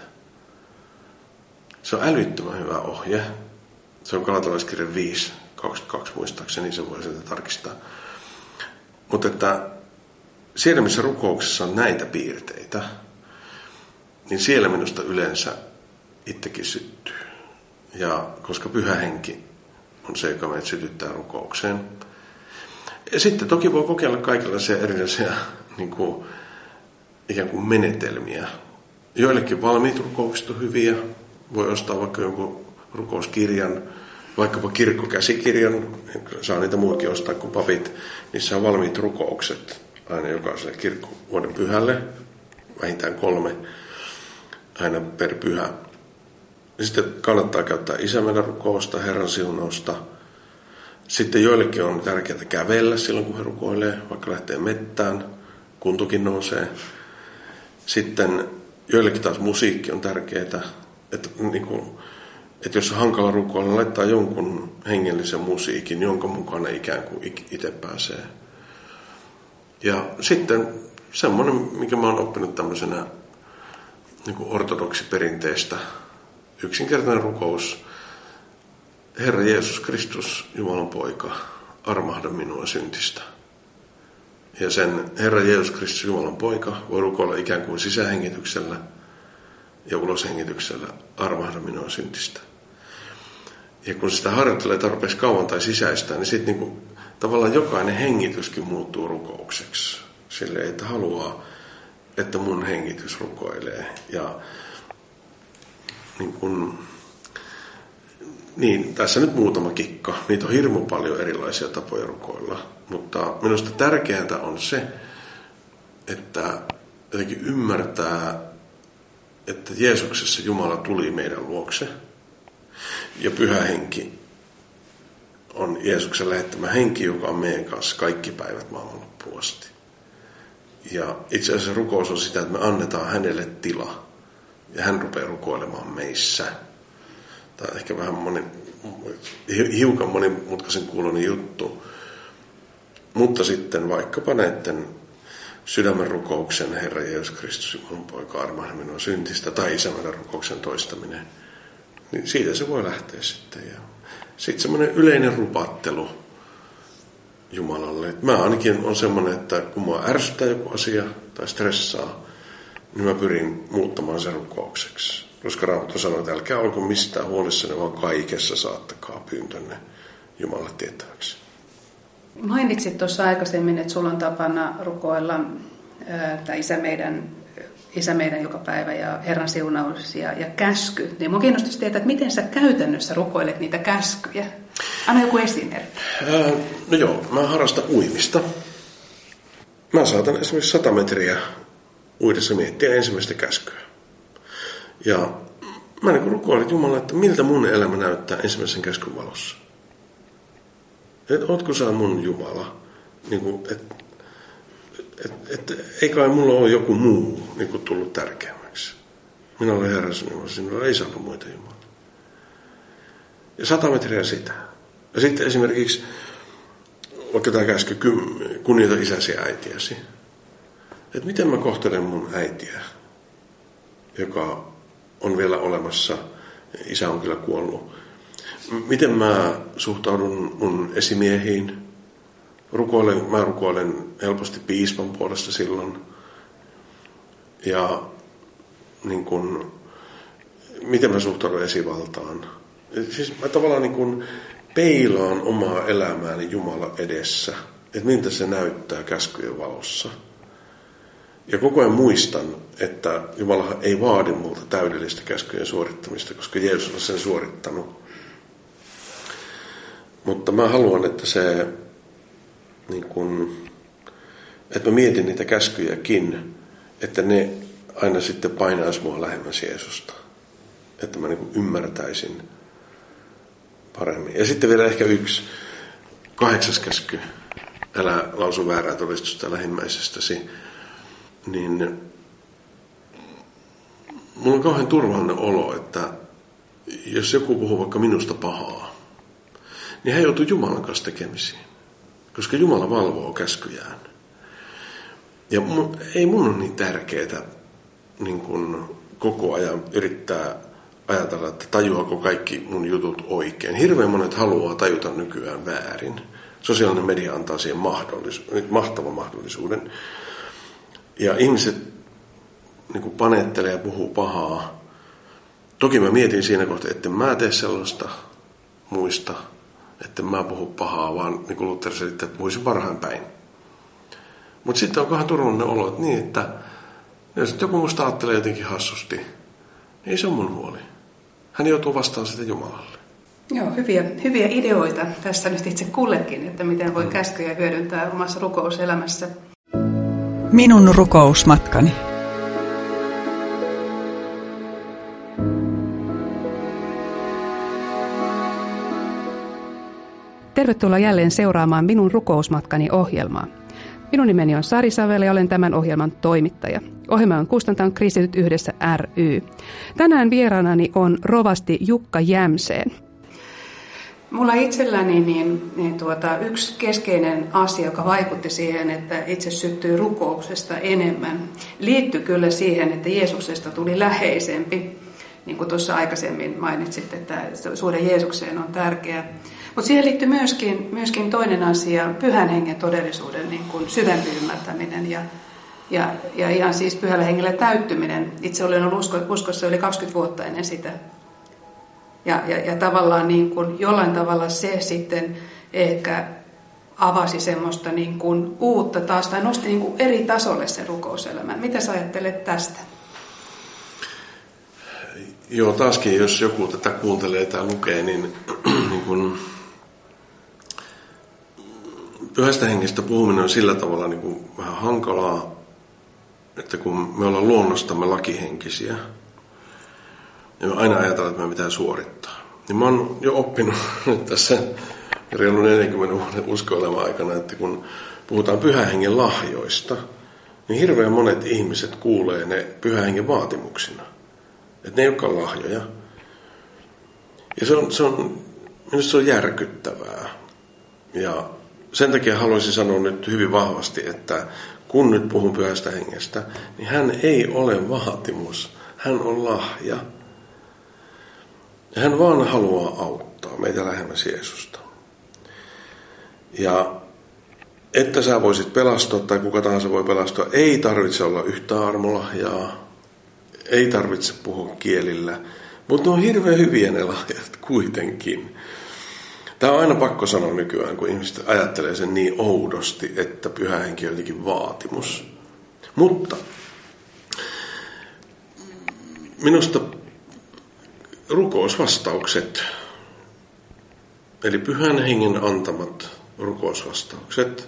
Se on älyttömän hyvä ohje. Se on Galatalaiskirja viisi kaksikymmentäkaksi muistaakseni, se voi sieltä tarkistaa. Mutta että siellä, missä rukouksessa on näitä piirteitä, niin siellä minusta yleensä itsekin syttyy. Ja koska Pyhä Henki on se, joka meidät sytyttää rukoukseen. Ja sitten toki voi kokeilla kaikenlaisia erilaisia niin kuin, ikään kuin menetelmiä. Joillekin valmiit rukoukset on hyviä. Voi ostaa vaikka jonkun rukouskirjan, vaikkapa kirkkokäsikirjan. Saa niitä muukin ostaa kuin papit. Niissä on valmiit rukoukset aina jokaiselle kirkkovuoden pyhälle. Vähintään kolme aina per pyhä. Ja sitten kannattaa käyttää Isämeidän rukousta, Herran siunausta. Sitten joillekin on tärkeää kävellä silloin, kun he rukoilee, vaikka lähtee mettään, kuntokin nousee. Sitten joillekin taas musiikki on tärkeää, että, niin kuin, että jos on hankala rukoilla, laittaa jonkun hengellisen musiikin, jonka mukana ikään kuin itse pääsee. Ja sitten semmoinen, mikä mä oon oppinut tämmöisenä niin kuin ortodoksiperinteestä, yksinkertainen rukous. Herra Jeesus Kristus, Jumalan poika, armahda minua syntistä. Ja sen Herra Jeesus Kristus, Jumalan poika, voi rukoilla ikään kuin sisähengityksellä ja uloshengityksellä, armahda minua syntistä. Ja kun sitä harjoittelee tarpeeksi kauan tai sisäistää, niin sitten niin tavallaan jokainen hengityskin muuttuu rukoukseksi. Silleen, että haluaa, että mun hengitys rukoilee. Ja niin kun, Niin, tässä nyt muutama kikka. Niitä on hirmu paljon erilaisia tapoja rukoilla. Mutta minusta tärkeää on se, että jotenkin ymmärtää, että Jeesuksessa Jumala tuli meidän luokse. Ja Pyhä Henki on Jeesuksen lähettämä henki, joka on meidän kanssa kaikki päivät maailman loppuun asti. Ja itse asiassa rukous on sitä, että me annetaan hänelle tila. Ja hän rupeaa rukoilemaan meissä. Tämä on ehkä vähän moni, hiukan monimutkaisen kuuloinen juttu. Mutta sitten vaikkapa näiden sydämen rukouksen Herra Jeesus Kristus, Jumalan poika, armahda minua syntistä, tai Isämeidän rukouksen toistaminen, niin siitä se voi lähteä sitten. Ja sitten semmoinen yleinen rupattelu Jumalalle. Mä ainakin on semmoinen, että kun mua ärsyttää joku asia tai stressaa, niin mä pyrin muuttamaan sen rukoukseksi. Koska Raamattu sanoo, että älkää olko mistään huolissanne, vaan kaikessa saattakaa pyyntönne Jumalalle tiettäväksi. Mainitsit tuossa aikaisemmin, että sulla on tapana rukoilla tämä Isä meidän, Isä meidän joka päivä ja Herran siunaus ja, ja käsky. Niin minua kiinnostaisi tietää, että miten sä käytännössä rukoilet niitä käskyjä? Anna joku esimerkki. Ää, no joo, mä harrastan uimista. Mä saatan esimerkiksi sata metriä uidessa miettiä ensimmäistä käskyä. Ja mä niin rukoilin Jumala, että miltä mun elämä näyttää ensimmäisen käskyn valossa. Että ootko sä mun Jumala? Niin kuin, että et, et, ei kai mulla ole joku muu niin kuin tullut tärkeämmäksi. Minä olen Herra sinun Jumala, sinulla ei saanut muita Jumala. Ja sata metriä sitä. Ja sitten esimerkiksi, vaikka tämä käsky, kunnioita isäsi ja äitiäsi. Että miten mä kohtelen mun äitiä, joka on vielä olemassa, isä on kyllä kuollut. Miten mä suhtaudun mun esimiehiin? Rukoilen, mä rukoilen helposti piispan puolesta silloin. Ja niin kun, miten mä suhtaudun esivaltaan? Siis mä tavallaan niin kun peilaan omaa elämääni Jumala edessä. Että miltä se näyttää käskyjen valossa. Ja koko ajan muistan, että Jumala ei vaadi multa täydellistä käskyjen suorittamista, koska Jeesus on sen suorittanut. Mutta mä haluan, että se, niin kun, että mä mietin niitä käskyjäkin, että ne aina sitten painaisi mua lähemmäs Jeesusta. Että mä niin kun ymmärtäisin paremmin. Ja sitten vielä ehkä yksi, kahdeksas käsky, älä lausu väärää todistusta lähimmäisestäsi. Niin mulla on kauhean turvallinen olo, että jos joku puhuu vaikka minusta pahaa, niin hän joutuu Jumalan kanssa tekemisiin, koska Jumala valvoo käskyjään. Ja mun, ei mun ole niin tärkeää niin kun koko ajan yrittää ajatella, että tajuako kaikki mun jutut oikein. Hirveän monet haluaa tajuta nykyään väärin. Sosiaalinen media antaa siihen mahdollis- mahtavan mahdollisuuden. Ja ihmiset niin kuin panettelee ja puhuu pahaa. Toki mä mietin siinä kohtaa, että mä tee sellaista muista, että mä puhu pahaa, vaan niin kuin Luther selittää, että puhuisin parhain päin. Mutta sitten on kohan turvallinen olo, että niin, että jos joku musta ajattelee jotenkin hassusti, niin ei se ole mun huoli. Hän joutuu vastaan sitä Jumalalle. Joo, hyviä, hyviä ideoita tässä nyt itse kullekin, että miten voi käskyjä hyödyntää omassa rukouselämässä. Minun rukousmatkani. Tervetuloa jälleen seuraamaan Minun rukousmatkani ohjelmaa. Minun nimeni on Sari Savela ja olen tämän ohjelman toimittaja. Ohjelma on kustantanut Kristityt yhdessä ry. Tänään vieraanani on rovasti Jukka Jämseen. Mulla itselläni niin, niin tuota, yksi keskeinen asia, joka vaikutti siihen, että itse syttyi rukouksesta enemmän, liittyi kyllä siihen, että Jeesuksesta tuli läheisempi. Niin kuin tuossa aikaisemmin mainitsit, että suhde Jeesukseen on tärkeä. Mutta siihen liittyy myöskin, myöskin toinen asia, pyhän hengen todellisuuden niin kuin syvempi ymmärtäminen ja, ja, ja ihan siis pyhällä hengellä täyttyminen. Itse olen ollut usko, uskossa yli kaksikymmentä vuotta ennen sitä. Ja, ja, ja tavallaan niin kuin jollain tavalla se sitten ehkä avasi semmoista niin kuin uutta taas, tai nosti niin kuin eri tasolle sen rukouselämän. Mitä sä ajattelet tästä? Joo, taaskin jos joku tätä kuuntelee tai lukee, niin, niin kun pyhästä hengestä puhuminen on sillä tavalla niin kuin vähän hankalaa, että kun me ollaan luonnostamme lakihenkisiä, ja me aina ajatellaan, että me pitää suorittaa. Niin mä oon jo oppinut nyt tässä reilu neljänkymmenen vuoden uskoelämän aikana, että kun puhutaan pyhän hengen lahjoista, niin hirveän monet ihmiset kuulee ne pyhän hengen vaatimuksina. Että ne ei olekaan lahjoja. Ja se on, se on, minusta se on järkyttävää. Ja sen takia haluaisin sanoa nyt hyvin vahvasti, että kun nyt puhun pyhästä hengestä, niin hän ei ole vaatimus. Hän on lahja. Ja hän vaan haluaa auttaa meitä lähemmäs Jeesusta. Ja että sä voisit pelastua tai kuka tahansa voi pelastua, ei tarvitse olla yhtä armolahjaa. Ei tarvitse puhua kielillä, mutta ne on hirveän hyviä ne lahjat kuitenkin. Tämä on aina pakko sanoa nykyään, kun ihmiset ajattelee sen niin oudosti, että pyhä henki on jotenkin vaatimus. Mutta minusta rukousvastaukset, eli pyhän hengen antamat rukousvastaukset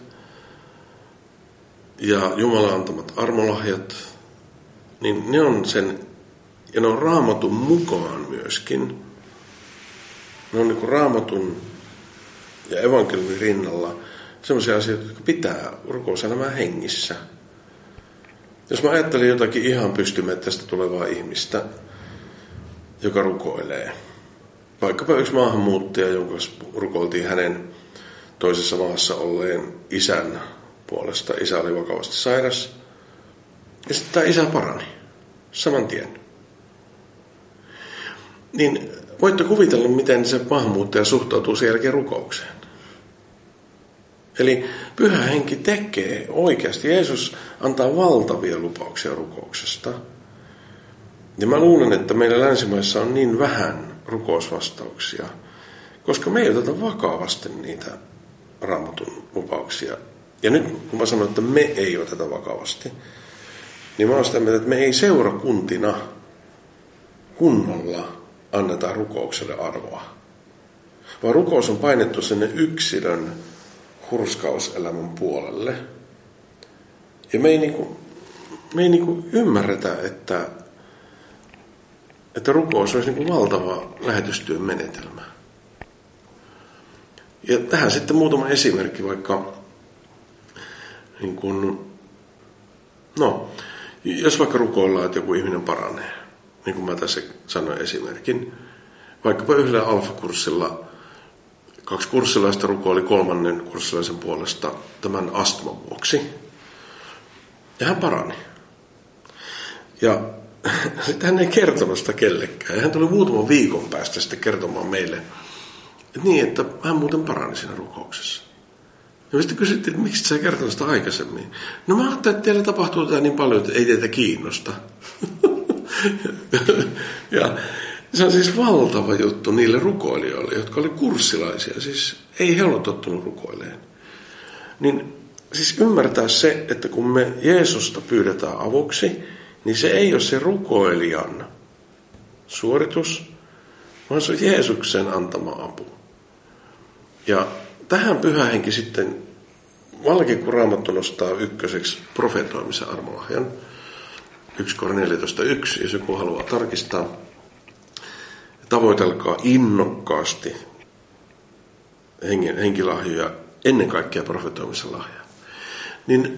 ja Jumalan antamat armolahjat, niin ne on sen Ja ne on Raamatun mukaan myöskin. Ne on niin kuin Raamatun ja evankeliumin rinnalla sellaisia asioita, jotka pitää rukouselämää hengissä. Jos mä ajattelen jotakin ihan pystymettästä tulevaa ihmistä, joka rukoilee. Vaikkapa yksi maahanmuuttaja, jonka rukoiltiin hänen toisessa maassa olleen isän puolesta. Isä oli vakavasti sairas. Ja sitten tämä isä parani. Saman tien. Niin voitte kuvitella, miten se maahanmuuttaja suhtautuu sen jälkeen rukoukseen. Eli Pyhä Henki tekee oikeasti. Jeesus antaa valtavia lupauksia rukouksesta. Ja mä luulen, että meillä länsimaissa on niin vähän rukousvastauksia, koska me ei oteta vakavasti niitä Raamatun lupauksia. Ja nyt kun mä sanon, että me ei oteta vakavasti, niin mä oon sitä mieltä, että me ei seurakuntina kunnolla anneta rukoukselle arvoa. Vaan rukous on painettu sinne yksilön hurskauselämän puolelle. Ja me ei, niinku, me ei niinku ymmärretä, että, että rukous olisi niinku valtava lähetystyön menetelmä. Ja tähän sitten muutama esimerkki, vaikka niin kun, no, jos vaikka rukoillaan, että joku ihminen paranee, niin kuin mä tässä sanoin esimerkin, vaikkapa yhdellä alfakurssilla kaksi kurssilaista rukoili kolmannen kurssilaisen puolesta tämän astman vuoksi. Ja hän parani. Ja sitten hän ei kertonut sitä kellekään. Ja hän tuli muutaman viikon päästä sitten kertomaan meille, että niin, että hän muuten parani siinä rukouksessa. Ja sitten kysyttiin, että miksi sä kertonut sitä aikaisemmin. No mä ajattelin, että teillä tapahtuu tätä niin paljon, että ei teitä kiinnosta. Ja se on siis valtava juttu niille rukoilijoille, jotka oli kurssilaisia. Siis ei he ole tottunut rukoileen. Niin siis ymmärtää se, että kun me Jeesusta pyydetään avuksi, niin se ei ole se rukoilijan suoritus, vaan se on Jeesuksen antama apu. Ja tähän Pyhä Henki sitten, vallankin kun Raamattu nostaa ykköseksi profetoimisen armolahjan, yksi Kor neljätoista yksi, jos joku haluaa tarkistaa, tavoitelkaa innokkaasti henkilahjoja, ennen kaikkea profetoimisen lahjaa. Niin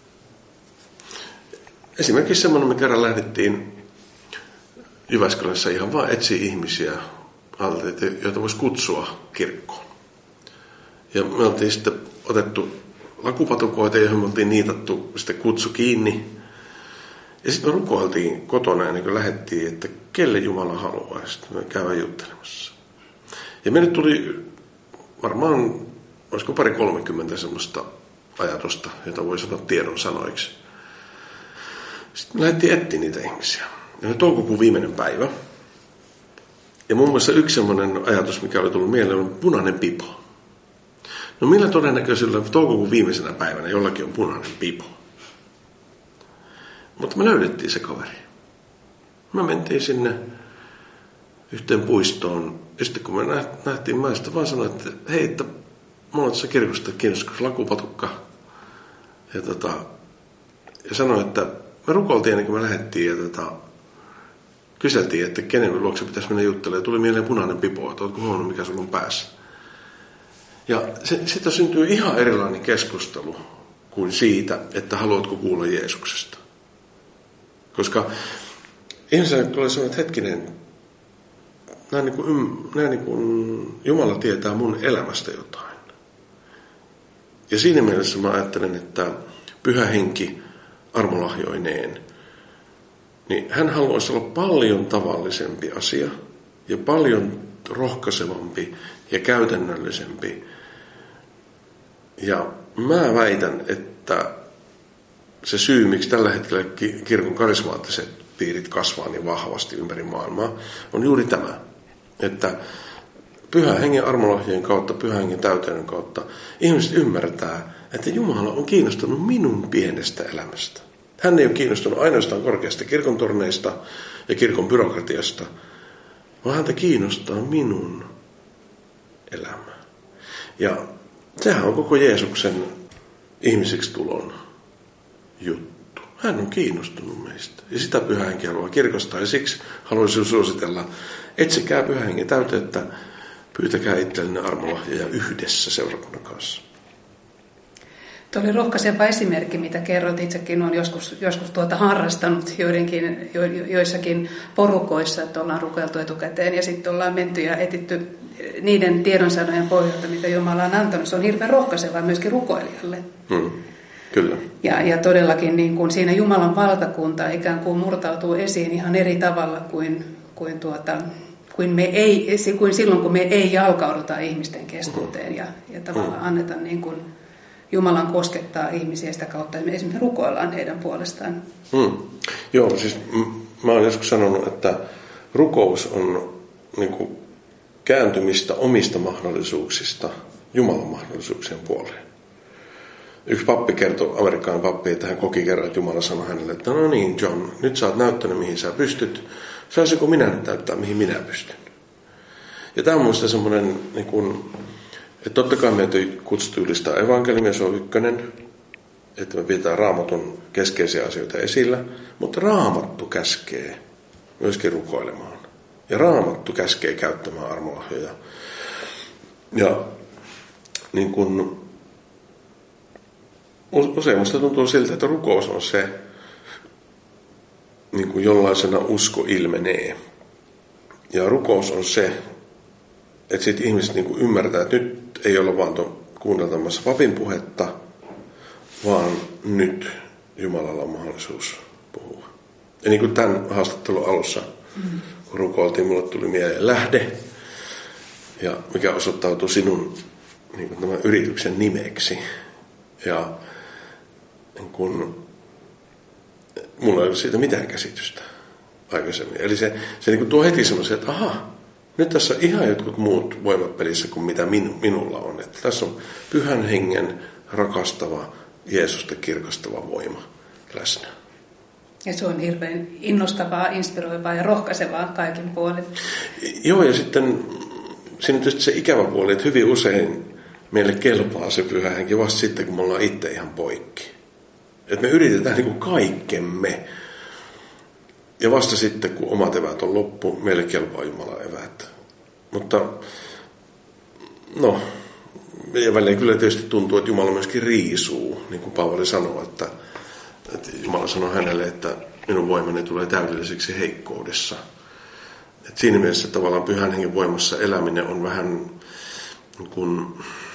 esimerkiksi semmoinen, me kerran lähdettiin Jyväskylässä ihan vaan etsiä ihmisiä, joita voisi kutsua kirkkoon. Ja me oltiin sitten otettu lakupatukoita, joihin me oltiin niitattu sitten kutsu kiinni. Ja sitten me rukoiltiin kotona ennen kuin lähdettiin, että kelle Jumala haluaa. Sitten me käydään juttelemassa. Ja meille tuli varmaan, olisiko pari kolmekymmentä semmoista ajatusta, jota voi sanoa tiedon sanoiksi. Sitten me lähdettiin etsiä niitä ihmisiä. Ja nyt toukokuun viimeinen päivä. Ja muun muassa yksi semmoinen ajatus, mikä oli tullut mieleen, on punainen pipo. No millä todennäköisellä toukokuun viimeisenä päivänä jollakin on punainen pipo? Mutta me löydettiin se kaveri. Me mentiin sinne yhteen puistoon. Ja sitten kun me nähtiin, mä sitten vaan sanoin, että hei, että mä olen tässä kirkosta kiinnostunut lakupatukka. Ja, tota, ja sanoin, että me rukoiltiin ennen kuin me lähdettiin ja tota, kyseltiin, että kenen luokse pitäisi mennä juttelemaan. Ja tuli mieleen punainen pipo, että ootko huomannut, mikä sulla on päässä. Ja sitten syntyy ihan erilainen keskustelu kuin siitä, että haluatko kuulla Jeesuksesta. Koska ihmiselle tulee sanoa, että hetkinen, näin niin kuin, näin niin kuin Jumala tietää mun elämästä jotain. Ja siinä mielessä mä ajattelen, että Pyhä Henki armolahjoineen, niin hän haluaisi olla paljon tavallisempi asia ja paljon rohkaisevampi ja käytännöllisempi. Ja mä väitän, että se syy, miksi tällä hetkellä kirkon karismaattiset piirit kasvaa niin vahvasti ympäri maailmaa, on juuri tämä, että Pyhän Hengen armolahjojen kautta, Pyhän Hengen täyteyden kautta ihmiset ymmärtää, että Jumala on kiinnostunut minun pienestä elämästä. Hän ei ole kiinnostunut ainoastaan korkeasta kirkontorneista ja kirkon byrokratiasta, vaan häntä kiinnostaa minun elämä. Ja sehän on koko Jeesuksen ihmiseksi tulon juttu. Hän on kiinnostunut meistä. Ja sitä Pyhä Henki haluaa kirkastaa. Ja siksi haluaisin suositella, etsikää Pyhä Hengen täyteyttä, pyytäkää itsellenne armolahjoja yhdessä seurakunnan kanssa. Tuo oli rohkaiseva esimerkki, mitä kerrot. Itsekin olen joskus, joskus tuota harrastanut joidenkin, jo, joissakin porukoissa, että ollaan rukoiltu etukäteen ja sitten ollaan menty ja etitty niiden tiedonsanojen pohjalta, mitä Jumala on antanut. Se on hirveän rohkaisevaa myöskin rukoilijalle. Hmm. Kyllä. Ja, ja todellakin niin kuin siinä Jumalan valtakunta ikään kuin murtautuu esiin ihan eri tavalla kuin, kuin, tuota, kuin, me ei, kuin silloin, kun me ei jalkauduta ihmisten keskuuteen ja, ja tavallaan hmm. anneta niin kuin Jumalan koskettaa ihmisiä sitä kautta, että me esimerkiksi rukoillaan heidän puolestaan. Hmm. Joo, siis mä olen joskus sanonut, että rukous on niin kuin kääntymistä omista mahdollisuuksista Jumalan mahdollisuuksien puoleen. Yksi pappi kertoi, Amerikan pappi, että hän koki kerran, että Jumala sanoi hänelle, että no niin John, nyt sä oot näyttänyt mihin sä pystyt, saisinko minä nyt näyttää mihin minä pystyn. Ja tämä on minusta semmoinen, niin kuin, että totta kai meitä kutsuttu ylistää evankeliumia, se on ykkönen, että me pidetään Raamatun keskeisiä asioita esillä, mutta Raamattu käskee myöskin rukoilemaan. Ja Raamattu käskee käyttämään armolahjoja. Ja niin kuin usein musta tuntuu siltä, että rukous on se, niin kuin jollaisena usko ilmenee. Ja rukous on se, että sitten ihmiset niin kuin ymmärtää, että nyt ei olla vaan kuunneltamassa papin puhetta, vaan nyt Jumalalla on mahdollisuus puhua. Ja niin kuin tämän haastattelun alussa, mm-hmm. kun rukoiltiin, mulle tuli mieleen lähde, ja mikä osoittautui sinun niin kuin tämän yrityksen nimeksi. Ja niin kun, mulla ei ole siitä mitään käsitystä aikaisemmin. Eli se, se niin kun tuo heti semmoisen, että aha, nyt tässä on ihan jotkut muut voimat pelissä kuin mitä minu, minulla on. Että tässä on Pyhän Hengen rakastava, Jeesusta kirkastava voima läsnä. Ja se on hirveän innostavaa, inspiroivaa ja rohkaisevaa kaikin puolin. Joo, ja sitten siinä on tietysti se ikävä puoli, että hyvin usein meille kelpaa se Pyhä Henki vasta sitten, kun me ollaan itse ihan poikki. Että me yritetään niin kuin kaikkemme. Ja vasta sitten, kun omat eväät on loppu, meille kelpaa Jumalan eväät. Mutta, no, ja välillä kyllä tietysti tuntuu, että Jumala myöskin riisuu. Niin kuin Paavali sanoi, että, että Jumala sanoi hänelle, että minun voimani tulee täydelliseksi heikkoudessa. Että siinä mielessä tavallaan Pyhän Hengen voimassa eläminen on vähän niin kuin,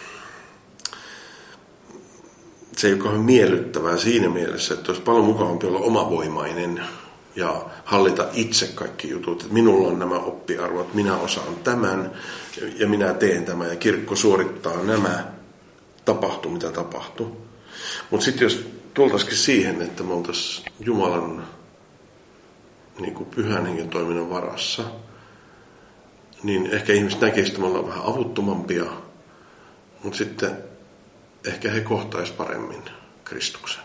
se ei ole kauhean miellyttävää siinä mielessä, että olisi paljon mukavampi olla omavoimainen ja hallita itse kaikki jutut. Että minulla on nämä oppiarvot, minä osaan tämän ja minä teen tämän ja kirkko suorittaa nämä, tapahtuu mitä tapahtuu. Mutta sitten jos tultaisikin siihen, että me oltaisiin Jumalan niin kuin Pyhän Hengen toiminnan varassa, niin ehkä ihmiset näkisivät, että me ollaan vähän avuttomampia, mutta sitten ehkä he kohtaisivat paremmin Kristuksen.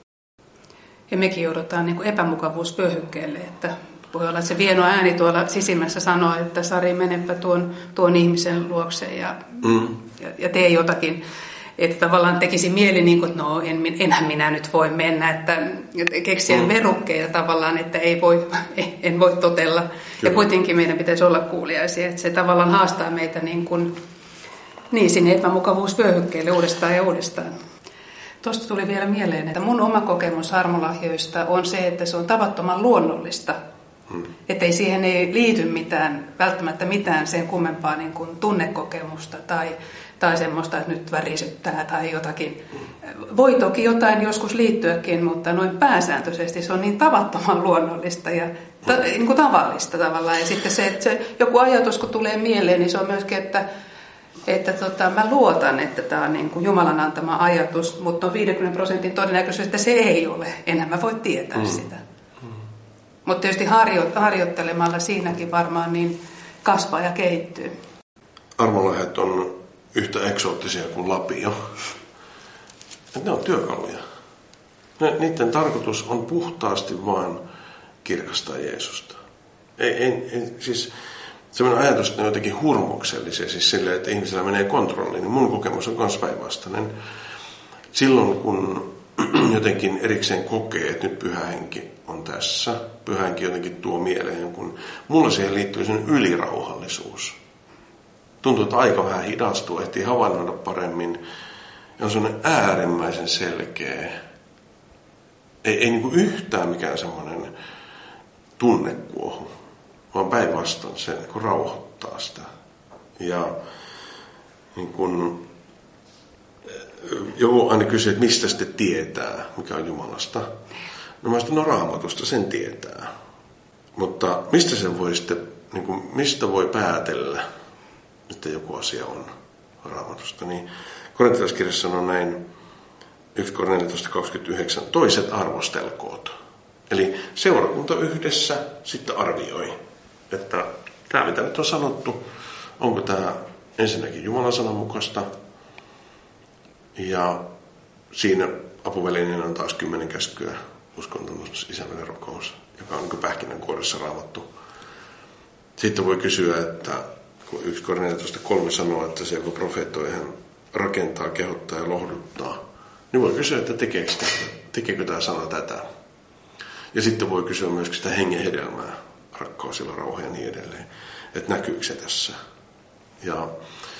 Ja mekin joudutaan niin kuin epämukavuusvyöhykkeelle, että voi olla, että se vieno ääni tuolla sisimmässä sanoo, että Sari, menepä tuon, tuon ihmisen luokse ja, mm. ja, ja tee jotakin. Että tavallaan tekisi mieli, niin kuin, että no en, enhän minä nyt voi mennä, että, että keksiä mm. verukkeja tavallaan, että ei voi, en voi totella. Kyllä. Ja kuitenkin meidän pitäisi olla kuuliaisia, että se tavallaan haastaa meitä niin kuin, niin sinne epämukavuusvyöhykkeelle uudestaan ja uudestaan. Tuosta tuli vielä mieleen, että mun oma kokemus armolahjoista on se, että se on tavattoman luonnollista. Hmm. Että ei siihen ei liity mitään, välttämättä mitään sen kummempaa niin kuin tunnekokemusta tai, tai semmoista, että nyt värisyttää tai jotakin. Voi toki jotain joskus liittyäkin, mutta noin pääsääntöisesti se on niin tavattoman luonnollista ja ta, niin kuin tavallista tavallaan. Ja sitten se, että se, joku ajatus kun tulee mieleen, niin se on myöskin, että Että tota, mä luotan, että tämä on niin kuin Jumalan antama ajatus, mutta on viidenkymmenen prosentin todennäköisyys, että se ei ole. Enhän mä voi tietää mm. sitä. Mm. Mutta tietysti harjo, harjoittelemalla siinäkin varmaan niin kasvaa ja kehittyy. Armolahjat on yhtä eksoottisia kuin lapio. Ne on työkaluja. Ne, niiden tarkoitus on puhtaasti vain kirkastaa Jeesusta. Ei, ei, ei, siis sellainen ajatus, että ne on jotenkin hurmoksellisia, siis silleen, että ihmisellä menee kontrolliin, niin mun kokemus on myös päinvastainen. Silloin, kun jotenkin erikseen kokee, että nyt pyhä henki on tässä. Pyhä henki jotenkin tuo mieleen jonkun. Mulla siihen liittyy sen ylirauhallisuus. Tuntuu, että aika vähän hidastuu, ehtii havainnoida paremmin. Ja on sellainen äärimmäisen selkeä. Ei, ei niin kuin yhtään mikään semmoinen tunnekuohu, vaan päinvastoin se niin kuin rauhoittaa sitä. Ja niin kuin, joku aina kysyy, että mistä sitten tietää, mikä on Jumalasta. No mä sanoin, no Raamatusta sen tietää. Mutta mistä se voi sitten, niin kuin, mistä voi päätellä, että joku asia on Raamatusta. Niin Korintalaiskirjassa sanoo näin, yksi neljätoista kaksikymmentäyhdeksän, toiset arvostelkoot. Eli seurakunta yhdessä sitten arvioi, että tämä mitä nyt on sanottu, onko tämä ensinnäkin Jumalan sanan mukaista. Ja siinä apuvälineenä on taas kymmenen käskyä, uskontunnustus, isällinen rukous, joka on niin pähkinänkuoressa raamattu. Sitten voi kysyä, että kun yksi neljätoista kolme sanoo, että se joku profeettoi, hän rakentaa, kehottaa ja lohduttaa, niin voi kysyä, että tekeekö, tekeekö tämä sana tätä. Ja sitten voi kysyä myös sitä hengen hedelmää, rakkausilla, rauha ja niin edelleen, että näkyykö se tässä. Ja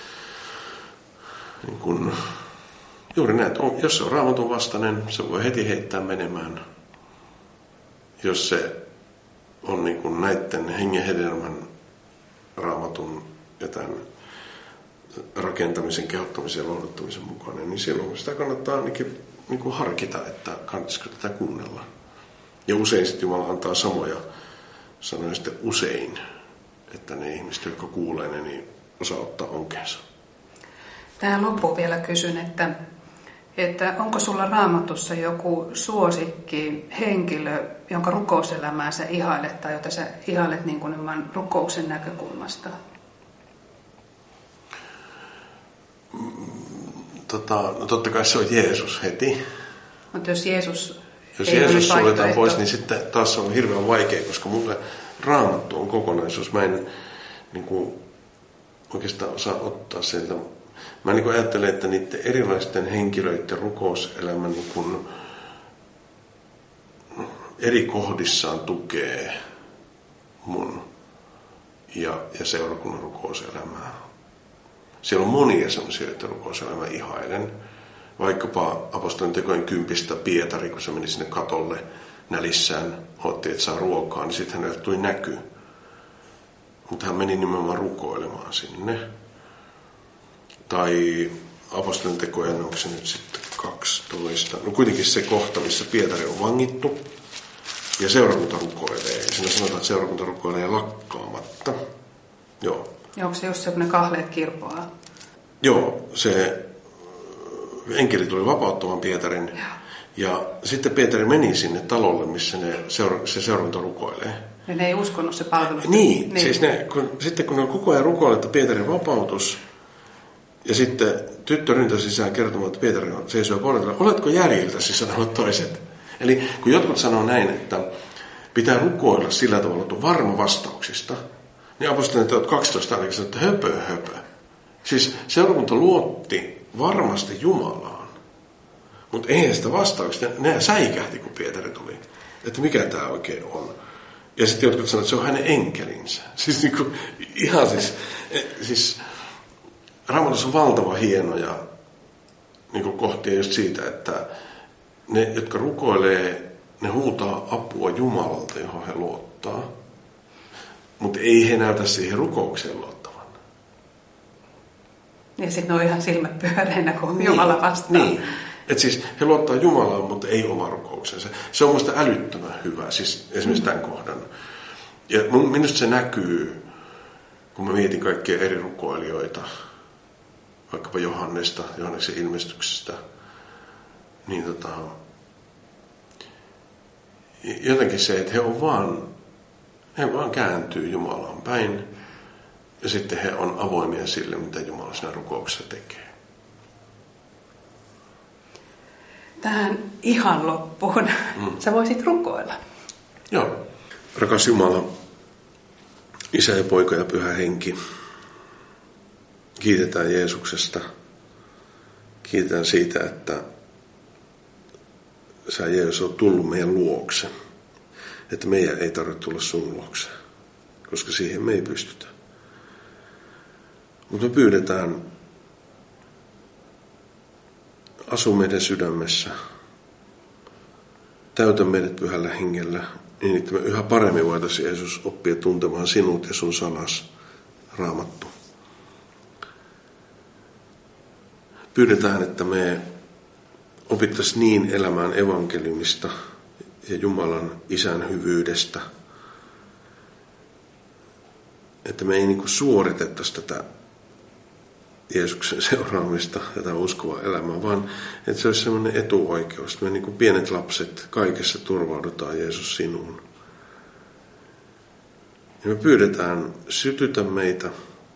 niin kun, juuri näin, että jos se on Raamatun vastainen, se voi heti heittää menemään. Jos se on niin kuin näiden hengen hedelmän, Raamatun ja tämän rakentamisen, kehottamisen ja lohduttamisen mukainen, niin silloin sitä kannattaa ainakin niin kuin harkita, että kannattaisiko tätä kuunnella. Ja usein sitten Jumala antaa samoja sanoja sitten usein, että ne ihmiset, jotka kuulee ne, niin osaa ottaa onkeensa. Tähän loppuun vielä kysyn, että, että onko sulla Raamatussa joku suosikki henkilö, jonka rukouselämää sä ihailet tai jota sä ihailet niin kuin rukouksen näkökulmasta? Tota, no totta kai se on Jeesus heti. Mutta jos Jeesus Jos Jeesus suljetaan pois, niin sitten taas on hirveän vaikea, koska mulle Raamattu on kokonaisuus. Mä en niin kuin, oikeastaan osaa ottaa sieltä. Mä niin kuin ajattelen, että niiden erilaisten henkilöiden rukouselämä niin kuin eri kohdissaan tukee mun ja, ja seurakunnan rukouselämää. Siellä on monia sellaisia, joita rukouselämä ihailen. Vaikkapa apostolien tekojen kympistä Pietari, kun se meni sinne katolle nälissään, otti, että saa ruokaa, niin sitten hänelle tuli näky. Mutta hän meni nimenomaan rukoilemaan sinne. Tai apostolien tekojen, onko se nyt sitten kaksitoista. No kuitenkin se kohta, missä Pietari on vangittu ja seurakunta rukoilee. Ja siinä sanotaan, että seurakunta rukoilee lakkaamatta. Joo. Ja onko se just se, kun ne kahleet kirpoaa? Joo, se enkeli tuli vapauttamaan Pietarin. Ja. ja sitten Pietari meni sinne talolle, missä ne seura- se seurakunta rukoilee. Ja ne ei uskonut se palvelus. Niin, niin. Siis ne, kun, sitten kun ne on koko ajan rukoilleet, että Pietarin vapautus, ja sitten tyttö ryntäsi sisään kertomaan, että Pietari on seisoo puolella, oletko jäljiltäsi, sanovat toiset. Eli kun jotkut sanoo näin, että pitää rukoilla sillä tavalla, että on varma vastauksista, niin apostolien teot kaksitoista ainakin sanoo, että höpö, höpö. Siis seurakunta luotti varmasti Jumalaan, mutta eihän sitä vastauksista, ne säikähti, kun Pietari tuli, että mikä tämä oikein on. Ja sitten jotkut sanoivat, että se on hänen enkelinsä. Siis niin kuin, ihan siis, siis Raamatussa on valtava hienoja niin kuin kohtia just siitä, että ne, jotka rukoilee, ne huutaa apua Jumalalta, johon he luottaa. Mutta ei he näytä siihen rukoukseen luottavan. Ja sitten ne on ihan silmät pyöreinä, kun niin, Jumala vastaa. Niin. Että siis he luottaa Jumalaan, mutta ei oma rukouksensa. Se on musta älyttömän hyvä, siis esimerkiksi tämän kohdan. Ja minusta se näkyy, kun mä mietin kaikkia eri rukoilijoita, vaikkapa Johannesta, Johanneksen ilmestyksestä, niin tota, jotenkin se, että he on vaan, he vaan kääntyy Jumalaan päin, ja sitten he on avoimia sille, mitä Jumala siinä rukouksessa tekee. Tähän ihan loppuun. Mm. Sä voisit rukoilla. Joo. Rakas Jumala, Isä ja Poika ja Pyhä Henki, kiitetään Jeesuksesta. Kiitetään siitä, että sä Jeesus oot tullut meidän luokse. Että meidän ei tarvitse tulla sun luokse, koska siihen me ei pystytä. Mutta me pyydetään, asu meidän sydämessä, täytä meidät pyhällä hengellä, niin että me yhä paremmin voitaisiin Jeesus oppia tuntemaan sinut ja sun sanas, Raamattu. Pyydetään, että me opittaisiin niin elämään evankeliumista ja Jumalan Isän hyvyydestä, että me ei niin kuin suoritettaisi tätä Jeesuksen seuraamista, tätä uskovaa elämää, vaan että se olisi sellainen etuoikeus, että me niin kuin pienet lapset kaikessa turvaudutaan Jeesus sinuun. Ja me pyydetään, sytytä meitä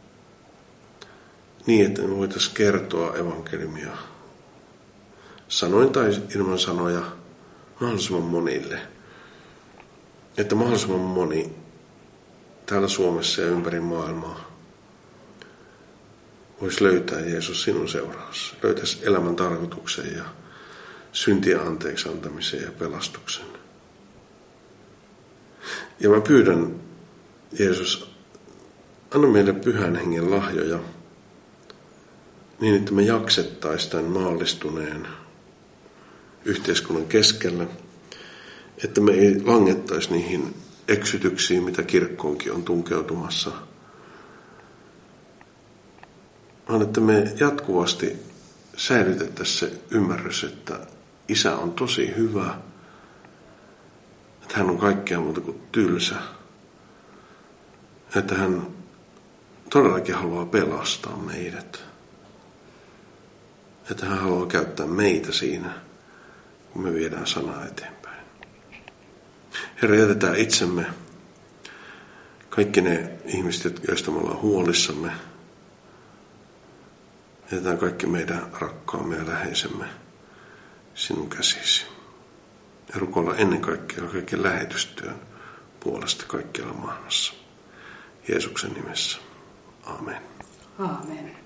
niin, että me voitaisiin kertoa evankeliumia sanoin tai ilman sanoja mahdollisimman monille. Että mahdollisimman moni täällä Suomessa ja ympäri maailmaa voisi löytää Jeesus sinun seuraussa. Löytäisi elämän tarkoituksen ja syntien anteeksi antamisen ja pelastuksen. Ja mä pyydän, Jeesus, anna meille pyhän hengen lahjoja niin, että me jaksettaisiin tämän maallistuneen yhteiskunnan keskellä, että me ei langettaisi niihin eksytyksiin, mitä kirkkoonkin on tunkeutumassa, vaan että me jatkuvasti säilytettäisiin se ymmärrys, että Isä on tosi hyvä, että hän on kaikkea muuta kuin tylsä, että hän todellakin haluaa pelastaa meidät, että hän haluaa käyttää meitä siinä, kun me viedään sanaa eteenpäin. Herra, jätetään itsemme, kaikki ne ihmiset, joista me ollaan huolissamme, jätetään kaikki meidän rakkaamme ja läheisemme sinun käsisi. Ja rukoillaan ennen kaikkea kaiken lähetystyön puolesta kaikkialla maailmassa. Jeesuksen nimessä. Amen. Aamen.